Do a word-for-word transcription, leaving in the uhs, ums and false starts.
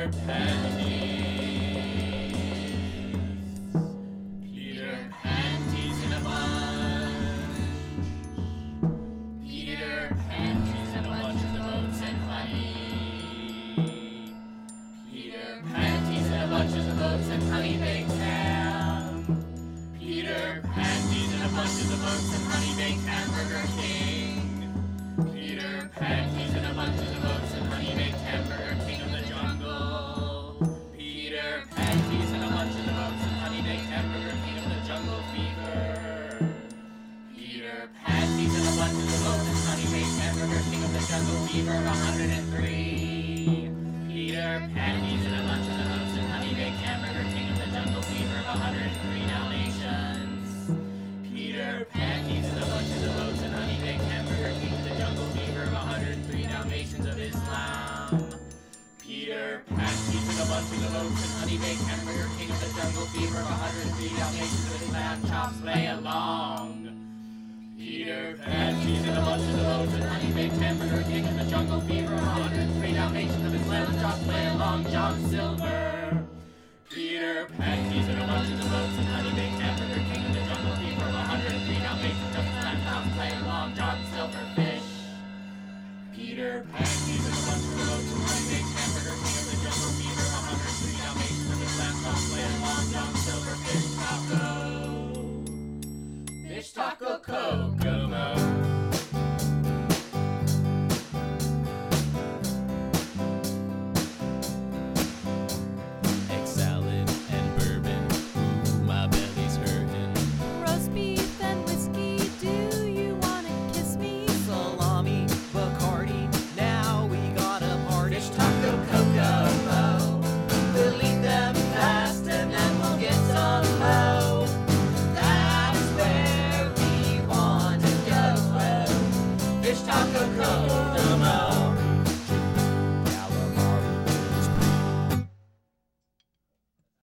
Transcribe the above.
Peter Panties. Peter Panties in a bunch. Peter Panties and a bunch of boats and honey. Peter Panties and a bunches of boats and honey baked ham. Peter Panties and a bunches of boats and honey baked hamburger king. Peter Panties and a bunches of boats and honey baked hamburger king of the jungle. Peter Panties and a bunches of boats and honey baked hamburger king of the jungle fever. Peter Panties and a bunches of boats and honey baked hamburger king of the jungle fever of one hundred three. Peter Panties and a bunches of boats and honey baked hamburger king of the jungle fever of one hundred three Dalmatians. Peter Panties and a bunches of boats and honey baked hamburger king of the jungle fever of one hundred three Dalmatians of Islam. Peter Panties and a bunches of boats and honey baked hamburger king of the jungle fever of one hundred three Dalmatians of Islam. Chops play along. Peter Panties and a bunches of boats and honey baked hamburger king of the jungle fever of one hundred three Dalmatians of Islam. Chops play along. John Silver. Peter Panties and a bunches of boats and honey baked hamburger king of the jungle fever of one hundred three Dalmatians of Islam. Chops play along. John Silverfish. Peter Panties and a bunch of boats and honey baked hamburger king of the jungle fever of one hundred three Dalmatians of Islam. Chops play along. John Silverfish Taco. Fish Taco Code.